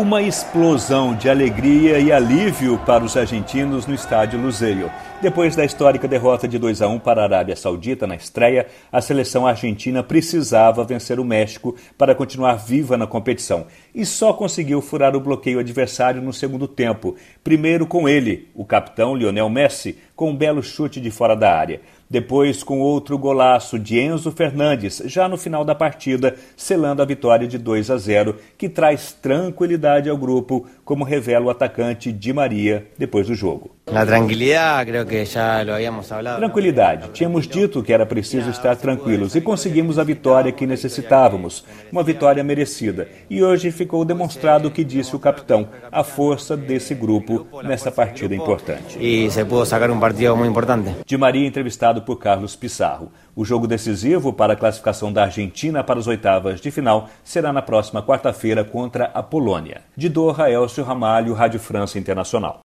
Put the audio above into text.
Uma explosão de alegria e alívio para os argentinos no estádio Lusail. Depois da histórica derrota de 2-1 para a Arábia Saudita na estreia, a seleção argentina precisava vencer o México para continuar viva na competição. E só conseguiu furar o bloqueio adversário no segundo tempo. Primeiro com ele, o capitão Lionel Messi, com um belo chute de fora da área. Depois com outro golaço de Enzo Fernandes, já no final da partida, selando a vitória de 2-0, que traz tranquilidade ao grupo, como revela o atacante Di Maria depois do jogo. Tranquilidade. Tínhamos dito que era preciso estar tranquilos e conseguimos a vitória que necessitávamos. Uma vitória merecida. E hoje ficou demonstrado o que disse o capitão, a força desse grupo nessa partida importante. E se pudo sacar um partido muito importante. Di Maria entrevistado por Carlos Pissarro. O jogo decisivo para a classificação da Argentina para as oitavas de final será na próxima quarta-feira contra a Polônia. De Doha, Elcio Ramalho, Rádio França Internacional.